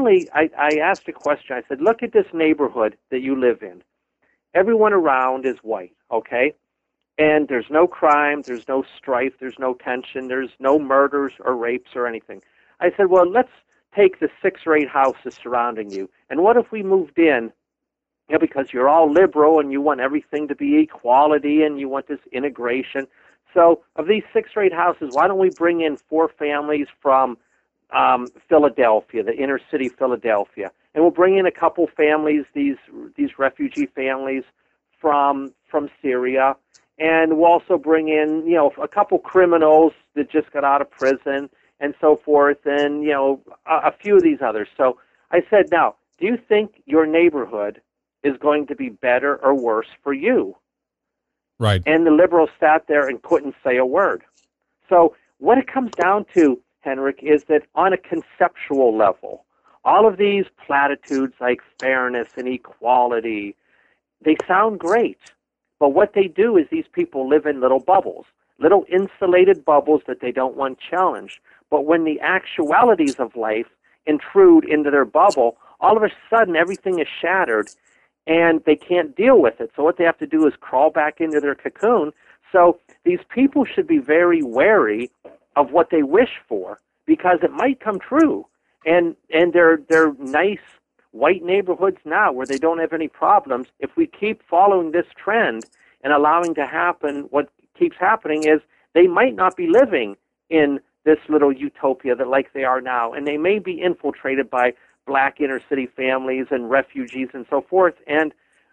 I asked a question. I said, look at this neighborhood that you live in. Everyone around is white, okay? And there's no crime, there's no strife, there's no tension, there's no murders or rapes or anything. I said, well, let's take the 6 or 8 houses surrounding you, and what if we moved in, because you're all liberal and you want everything to be equality and you want this integration. So of these 6 or 8 houses, why don't we bring in 4 families from Philadelphia, the inner city Philadelphia, and we'll bring in a couple families, these refugee families from Syria, and we'll also bring in a couple criminals that just got out of prison and so forth, and a few of these others. So I said, now, do you think your neighborhood is going to be better or worse for you? Right. And the liberals sat there and couldn't say a word. So what it comes down to, Henrik, is that on a conceptual level, all of these platitudes like fairness and equality, they sound great. But what they do is these people live in little bubbles, little insulated bubbles that they don't want challenged. But when the actualities of life intrude into their bubble, all of a sudden everything is shattered and they can't deal with it. So what they have to do is crawl back into their cocoon. So these people should be very wary of what they wish for, because it might come true. and they're nice white neighborhoods now where they don't have any problems. If we keep following this trend and allowing to happen, what keeps happening is they might not be living in this little utopia that like they are now, and they may be infiltrated by black inner city families and refugees and so forth. And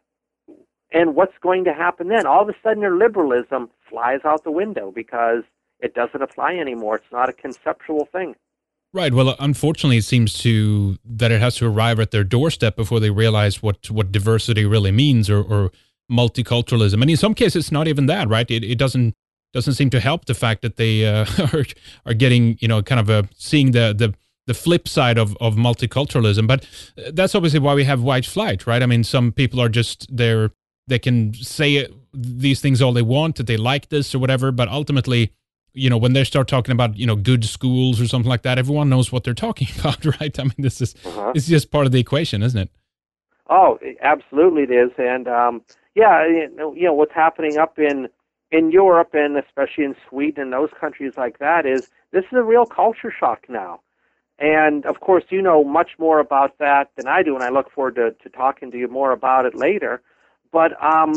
what's going to happen then? All of a sudden their liberalism flies out the window because it doesn't apply anymore. It's not a conceptual thing. Right. Well, unfortunately, it seems that it has to arrive at their doorstep before they realize what diversity really means, or multiculturalism. And in some cases, it's not even that, right? It doesn't seem to help the fact that they are getting, kind of seeing the flip side of multiculturalism. But that's obviously why we have white flight, right? I mean, some people are just there. They can say these things all they want, that they like this or whatever, but ultimately, when they start talking about, good schools or something like that, everyone knows what they're talking about, right? I mean, this is it's just part of the equation, isn't it? Oh, absolutely it is. And, what's happening up in Europe, and especially in Sweden and those countries like that, is this is a real culture shock now. And, of course, you know much more about that than I do, and I look forward to talking to you more about it later. But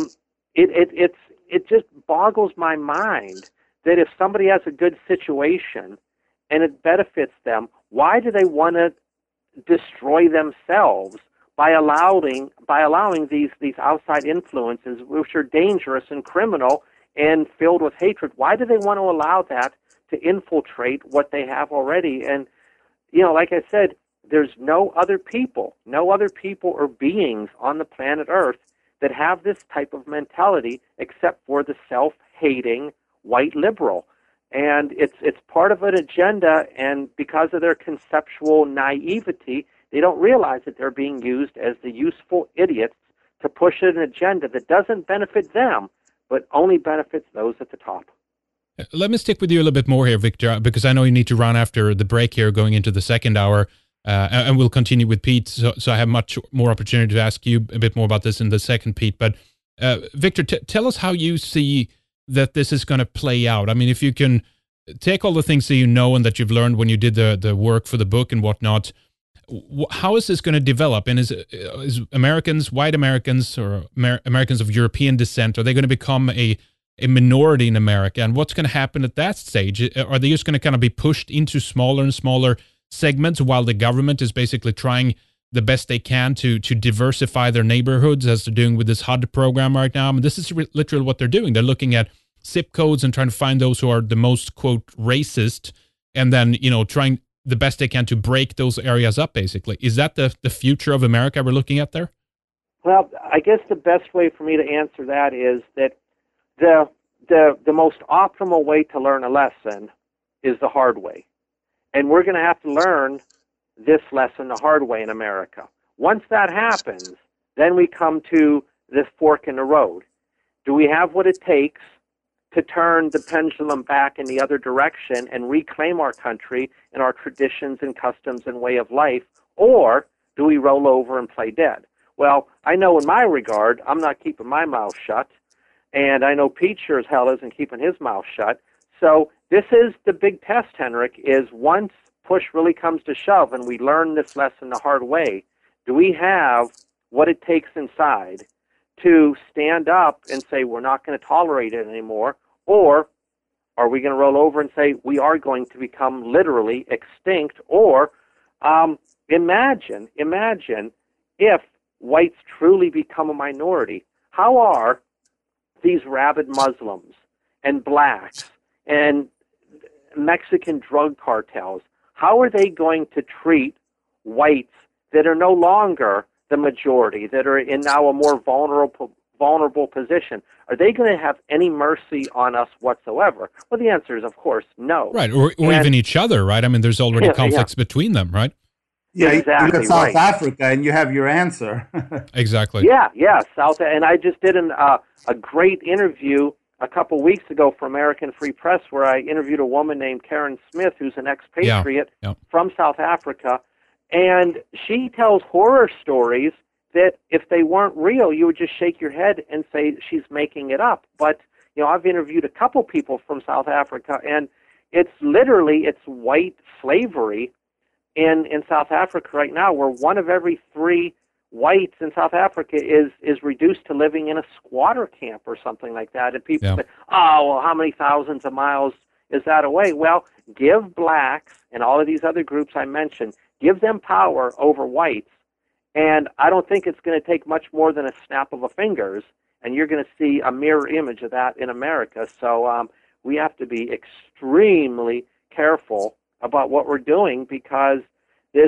it just boggles my mind that if somebody has a good situation and it benefits them, why do they want to destroy themselves by allowing these outside influences, which are dangerous and criminal and filled with hatred? Why do they want to allow that to infiltrate what they have already? And, like I said, there's no other people or beings on the planet Earth that have this type of mentality except for the self-hating white liberal. And it's part of an agenda, and because of their conceptual naivety, they don't realize that they're being used as the useful idiots to push an agenda that doesn't benefit them, but only benefits those at the top. Let me stick with you a little bit more here, Victor, because I know you need to run after the break here going into the second hour, and we'll continue with Pete, so I have much more opportunity to ask you a bit more about this in the second, Pete. But Victor, tell us how you see that this is going to play out. I mean, if you can take all the things that you know and that you've learned when you did the work for the book and whatnot, how is this going to develop? And is Americans, white Americans, or Americans of European descent, are they going to become a minority in America? And what's going to happen at that stage? Are they just going to kind of be pushed into smaller and smaller segments while the government is basically trying the best they can to diversify their neighborhoods, as they're doing with this HUD program right now? I mean, this is literally what they're doing. They're looking at zip codes and trying to find those who are the most, quote, racist, and then, trying the best they can to break those areas up, basically. Is that the future of America we're looking at there? Well, I guess the best way for me to answer that is that the most optimal way to learn a lesson is the hard way. And we're going to have to learn this lesson the hard way in America. Once that happens, then we come to this fork in the road. Do we have what it takes to turn the pendulum back in the other direction and reclaim our country and our traditions and customs and way of life, or do we roll over and play dead? Well, I know in my regard, I'm not keeping my mouth shut, and I know Pete sure as hell isn't keeping his mouth shut. So this is the big test, Henrik, is once push really comes to shove and we learn this lesson the hard way, do we have what it takes inside to stand up and say we're not going to tolerate it anymore, or are we going to roll over and say we are going to become literally extinct? Or imagine if whites truly become a minority. How are these rabid Muslims and blacks and Mexican drug cartels, how are they going to treat whites that are no longer the majority, that are in now a more vulnerable position? Are they going to have any mercy on us whatsoever? Well, the answer is, of course, no. Right, or even each other, right? I mean, there's already conflicts between them, right? Yeah, exactly, you look at South Africa and you have your answer. Exactly. Yeah, South, and I just did a great interview a couple weeks ago for American Free Press where I interviewed a woman named Karen Smith, who's an expatriate from South Africa, and she tells horror stories that if they weren't real, you would just shake your head and say she's making it up. But, I've interviewed a couple people from South Africa, and it's white slavery in South Africa right now, where one of every three whites in South Africa is reduced to living in a squatter camp or something like that. And people say, oh, well, how many thousands of miles is that away? Well, give blacks and all of these other groups I mentioned, give them power over whites, and I don't think it's going to take much more than a snap of a fingers, and you're going to see a mirror image of that in America. So we have to be extremely careful about what we're doing, because this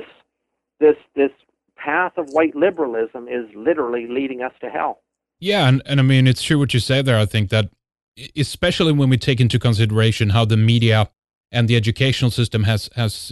path of white liberalism is literally leading us to hell. Yeah, and I mean, it's true what you say there. I think that, especially when we take into consideration how the media and the educational system has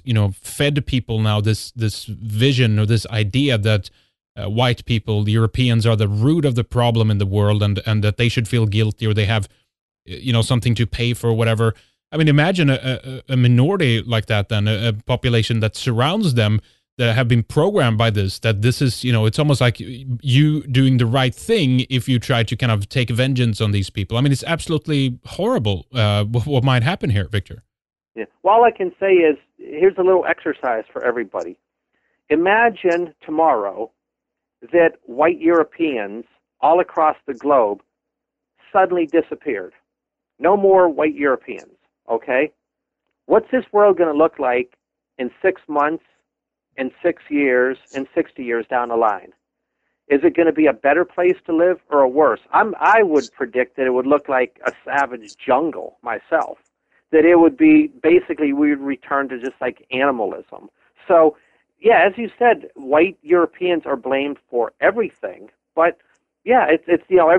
fed people now this vision or this idea that white people, the Europeans, are the root of the problem in the world, and that they should feel guilty, or they have something to pay for, whatever. I mean, imagine a minority like that, then a population that surrounds them, that have been programmed by this, that this is, it's almost like you doing the right thing if you try to kind of take vengeance on these people. I mean, it's absolutely horrible what might happen here, Victor. Yeah. Well, all I can say is, here's a little exercise for everybody. Imagine tomorrow that white Europeans all across the globe suddenly disappeared. No more white Europeans, okay? What's this world going to look like in 6 months, in 6 years, in 60 years down the line? Is it going to be a better place to live or a worse? I would predict that it would look like a savage jungle myself, that it would be, basically, we would return to just like animalism. So, yeah, as you said, white Europeans are blamed for everything, but yeah, it's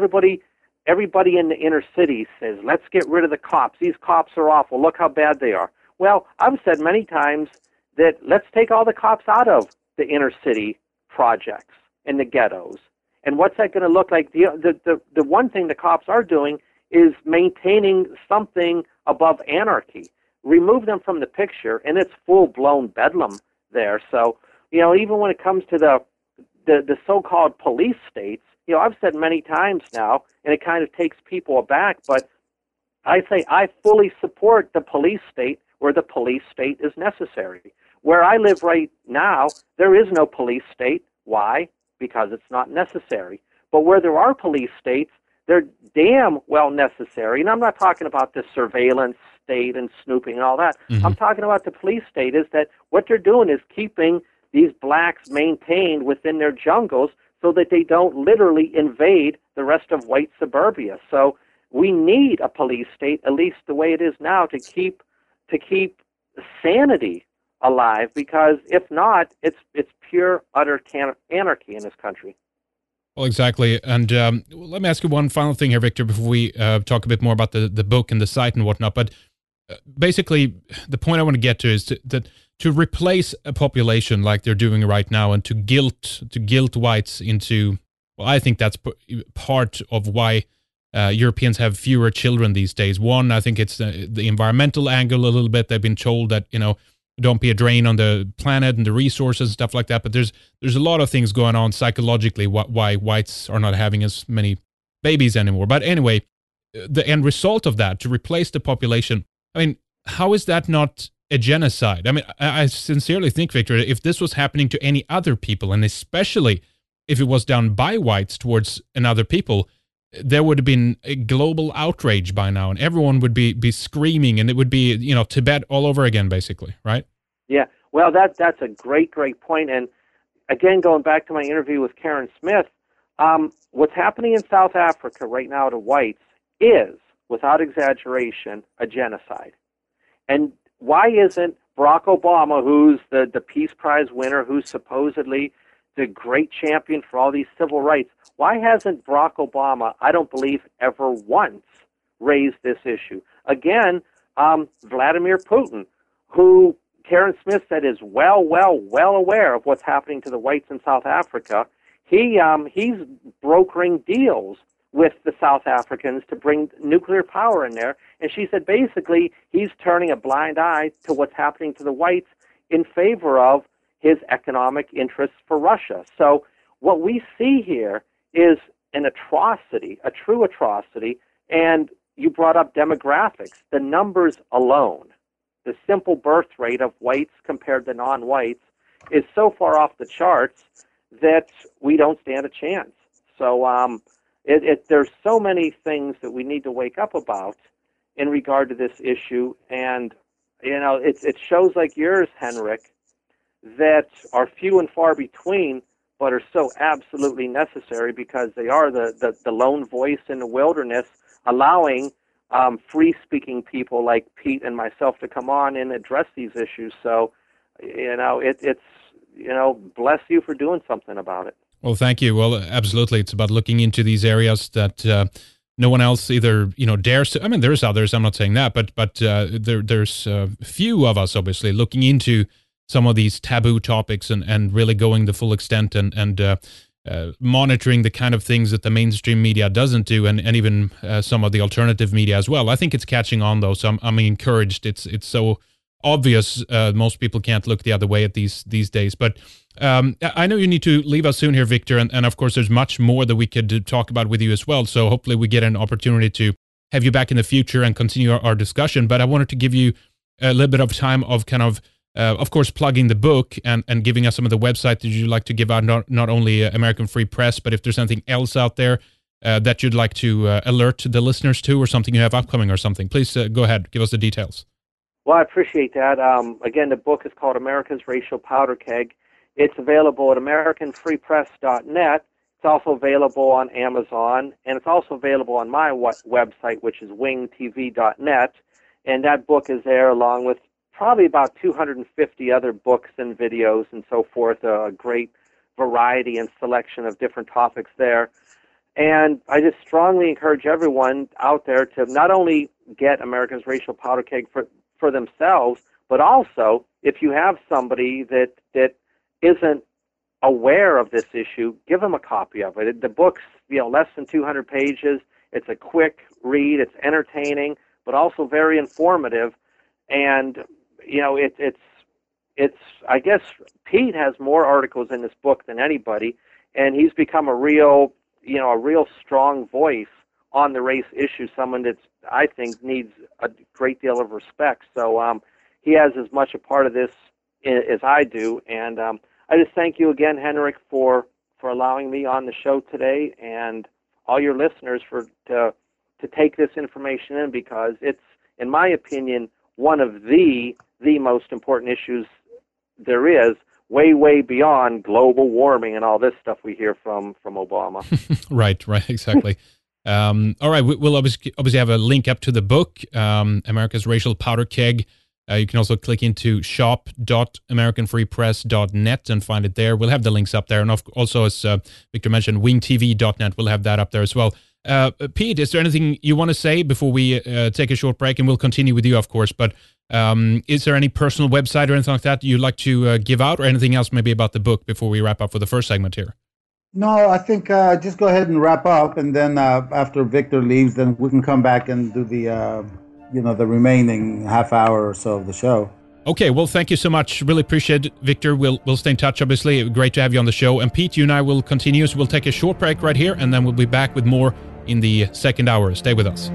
everybody in the inner cities says, let's get rid of the cops. These cops are awful. Look how bad they are. Well, I've said many times that let's take all the cops out of the inner city projects and the ghettos. And what's that going to look like? The one thing the cops are doing is maintaining something above anarchy. Remove them from the picture, and it's full-blown bedlam there. So, even when it comes to the so-called police states, I've said many times now, and it kind of takes people aback, but I say I fully support the police state where the police state is necessary. Where I live right now, there is no police state. Why? Because it's not necessary. But where there are police states, they're damn well necessary. And I'm not talking about the surveillance state and snooping and all that. Mm-hmm. I'm talking about the police state, is that what they're doing is keeping these blacks maintained within their jungles so that they don't literally invade the rest of white suburbia. So we need a police state, at least the way it is now, to keep sanity alive, because if not, it's pure, utter anarchy in this country. Well, exactly. And let me ask you one final thing here, Victor, before we talk a bit more about the book and the site and whatnot. But basically, the point I want to get to is that to replace a population like they're doing right now, and to guilt whites into, well, I think that's part of why Europeans have fewer children these days. One, I think it's the environmental angle a little bit. They've been told that, don't be a drain on the planet and the resources, stuff like that. But there's a lot of things going on psychologically why whites are not having as many babies anymore. But anyway, the end result of that, to replace the population, I mean, how is that not a genocide? I mean, I sincerely think, Victor, if this was happening to any other people, and especially if it was done by whites towards another people, there would have been a global outrage by now, and everyone would be screaming, and it would be, Tibet all over again, basically, right? Yeah, well, that's a great point. And again, going back to my interview with Karen Smith, what's happening in South Africa right now to whites is, without exaggeration, a genocide. And why isn't Barack Obama, who's the Peace Prize winner, who's supposedly the great champion for all these civil rights, why hasn't Barack Obama, I don't believe, ever once raised this issue? Again, Vladimir Putin, who Karen Smith said is well aware of what's happening to the whites in South Africa, he's brokering deals with the South Africans to bring nuclear power in there. And she said basically he's turning a blind eye to what's happening to the whites in favor of his economic interests for Russia. So what we see here is an atrocity, a true atrocity. And you brought up demographics. The numbers alone the simple birth rate of whites compared to non-whites is so far off the charts that we don't stand a chance. So there's so many things that we need to wake up about in regard to this issue, and it's shows like yours, Henrik, that are few and far between, but are so absolutely necessary because they are the lone voice in the wilderness, allowing free-speaking people like Pete and myself to come on and address these issues. So, it's bless you for doing something about it. Well, thank you. Well, absolutely. It's about looking into these areas that no one else either, dares to. I mean, there's others. I'm not saying that, but there's few of us, obviously, looking into some of these taboo topics and really going the full extent and monitoring the kind of things that the mainstream media doesn't do, and even some of the alternative media as well. I think it's catching on, though, so I'm encouraged. It's so obvious. Most people can't look the other way at these days. But I know you need to leave us soon here, Victor, and of course there's much more that we could talk about with you as well. So hopefully we get an opportunity to have you back in the future and continue our discussion. But I wanted to give you a little bit of time of kind of course, plugging the book and giving us some of the website that you'd like to give out, not only American Free Press, but if there's anything else out there that you'd like to alert the listeners to, or something you have upcoming or something, please go ahead, give us the details. Well, I appreciate that. Again, the book is called America's Racial Powder Keg. It's available at AmericanFreePress.net. It's also available on Amazon, and it's also available on my website, which is wingtv.net. And that book is there along with probably about 250 other books and videos and so forth, a great variety and selection of different topics there. And I just strongly encourage everyone out there to not only get America's Racial Powder Keg for themselves, but also if you have somebody that isn't aware of this issue, give them a copy of it. The book's less than 200 pages. It's a quick read. It's entertaining, but also very informative. And it's I guess Pete has more articles in this book than anybody, and he's become a real strong voice on the race issue, someone that I think needs a great deal of respect. So he has as much a part of this as I do, and I just thank you again, Henrik, for allowing me on the show today, and all your listeners to take this information in, because it's, in my opinion, one of the most important issues there is, way beyond global warming and all this stuff we hear from Obama. Right, exactly. All right, we'll obviously have a link up to the book, America's Racial Powder Keg. You can also click into shop.americanfreepress.net and find it there. We'll have the links up there. And also, as Victor mentioned, wingtv.net, we'll have that up there as well. Pete, is there anything you want to say before we take a short break? And we'll continue with you, of course. But is there any personal website or anything like that you'd like to give out, or anything else maybe about the book before we wrap up for the first segment here? No, I think just go ahead and wrap up, and then after Victor leaves, then we can come back and do the the remaining half hour or so of the show. Okay, well, thank you so much. Really appreciate it, Victor. We'll stay in touch, obviously. Great to have you on the show. And Pete, you and I will continue. So we'll take a short break right here, and then we'll be back with more in the second hour. Stay with us.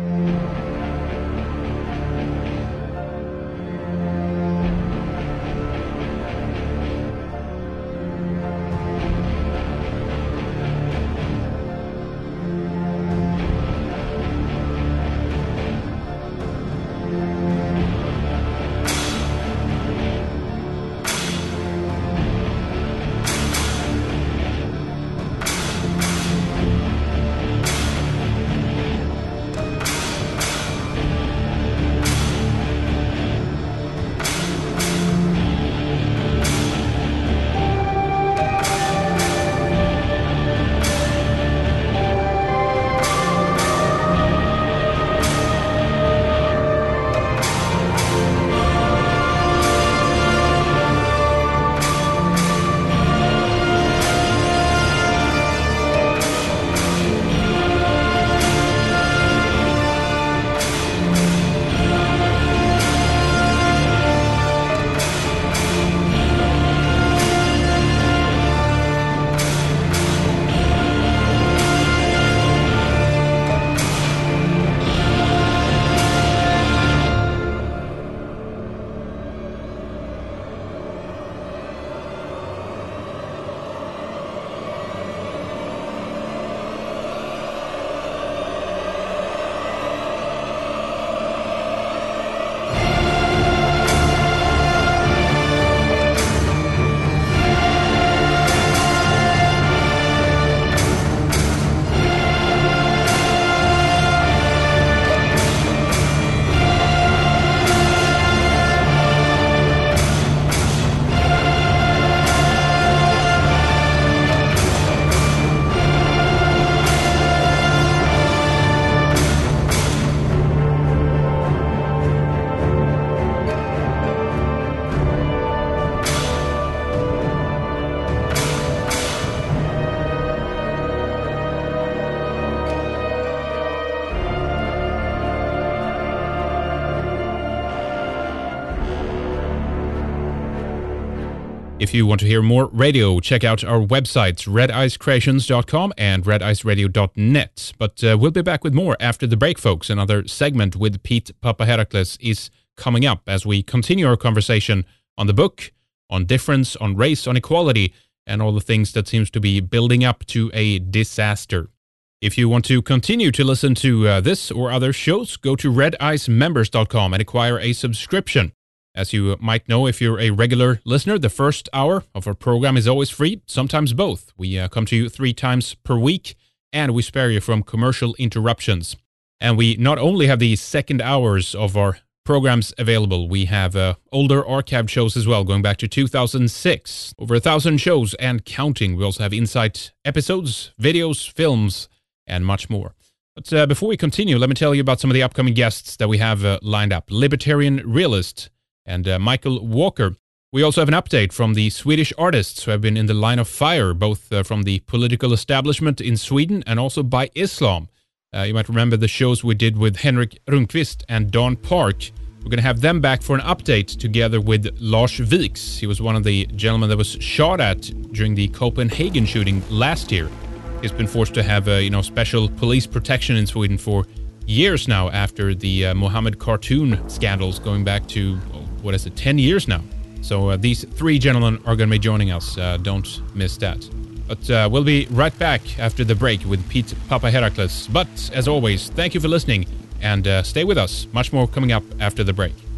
If you want to hear more radio, check out our websites, redicecreations.com and rediceradio.net. But we'll be back with more after the break, folks. Another segment with Pete Papaherakles is coming up as we continue our conversation on the book, on difference, on race, on equality, and all the things that seems to be building up to a disaster. If you want to continue to listen to this or other shows, go to redicemembers.com and acquire a subscription. As you might know, if you're a regular listener, the first hour of our program is always free, sometimes both. We come to you 3 times per week, and we spare you from commercial interruptions. And we not only have the second hours of our programs available, we have older archived shows as well, going back to 2006. Over 1,000 shows and counting. We also have insight episodes, videos, films, and much more. But before we continue, let me tell you about some of the upcoming guests that we have lined up. Libertarian realist and Michael Walker. We also have an update from the Swedish artists who have been in the line of fire, both from the political establishment in Sweden and also by Islam. You might remember the shows we did with Henrik Rundqvist and Don Park. We're going to have them back for an update together with Lars Viks. He was one of the gentlemen that was shot at during the Copenhagen shooting last year. He's been forced to have special police protection in Sweden for years now after the Mohammed cartoon scandals going back to, 10 years now. So these 3 gentlemen are going to be joining us. Don't miss that. But we'll be right back after the break with Pete Papaherakles. But as always, thank you for listening and stay with us. Much more coming up after the break.